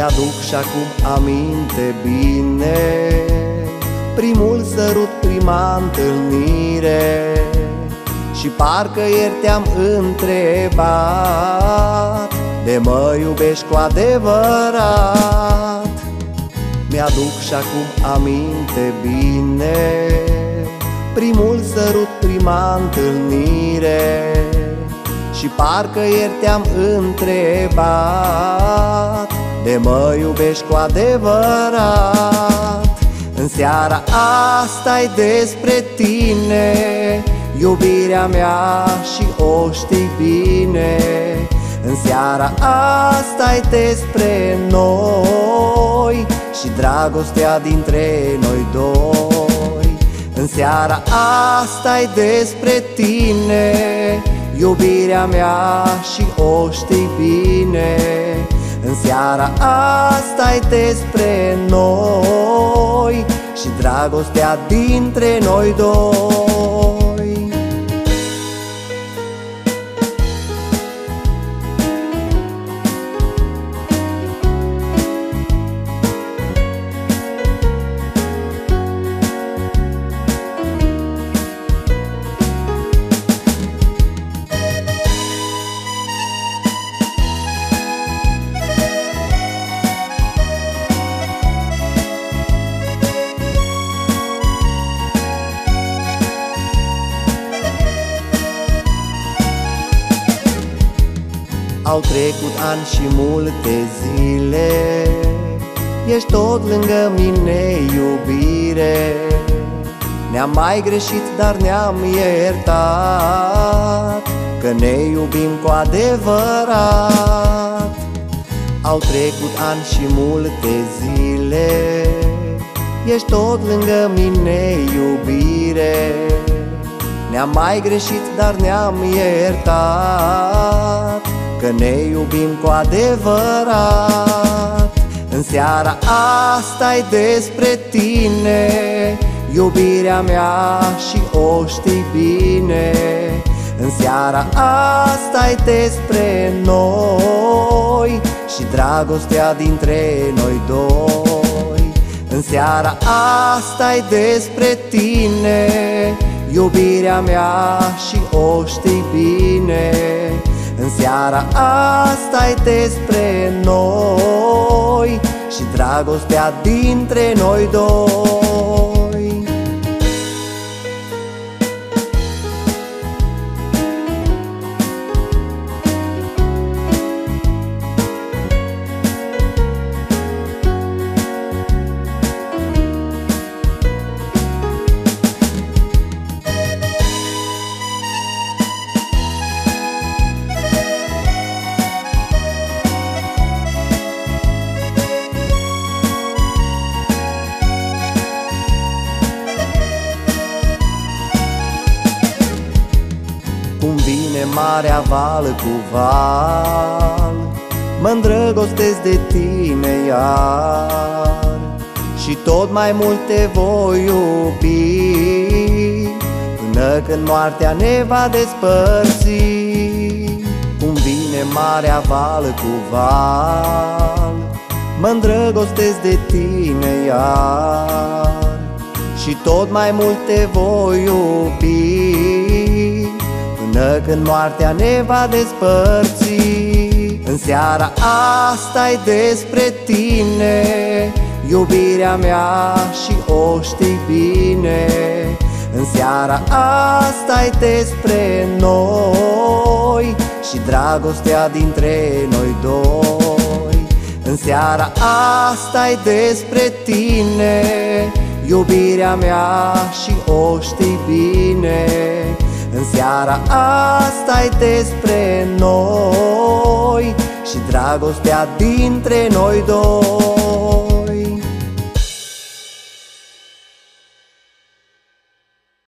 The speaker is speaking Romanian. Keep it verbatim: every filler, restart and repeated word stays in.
Mi-aduc și acum aminte bine primul sărut, prima întâlnire, și parcă ieri te-am întrebat de mă iubești cu adevărat. Mi-aduc și acum aminte bine primul sărut, prima întâlnire, și parcă ieri te-am întrebat de mă iubești cu adevărat. În seara asta-i despre tine, iubirea mea, și o știi bine. În seara asta-i despre noi și dragostea dintre noi doi. În seara asta-i despre tine, iubirea mea, și o știi bine. În seara asta-i despre noi și dragostea dintre noi doi. Au trecut ani și multe zile, ești tot lângă mine, iubire. Ne-am mai greșit, dar ne-am iertat, că ne iubim cu adevărat. Au trecut ani și multe zile, ești tot lângă mine, iubire. Ne-am mai greșit, dar ne-am iertat, că ne iubim cu adevărat. În seara asta-i despre tine, iubirea mea, și o știi bine. În seara asta-i despre noi și dragostea dintre noi doi. În seara asta-i despre tine, iubirea mea, și o știi bine. În seara asta-i despre noi și dragostea dintre noi doi. Cum vine marea val cu val, mă-ndrăgostesc de tine iar, și tot mai mult te voi iubi, până când moartea ne va despărți. Cum vine marea val cu val, mă-ndrăgostesc de tine iar, și tot mai mult te voi iubi, până când moartea ne va despărți. În seara asta-i despre tine, iubirea mea, și o știi bine. În seara asta-i despre noi și dragostea dintre noi doi. În seara asta-i despre tine, iubirea mea, și o știi bine. În seara asta-i despre noi și dragostea dintre noi doi.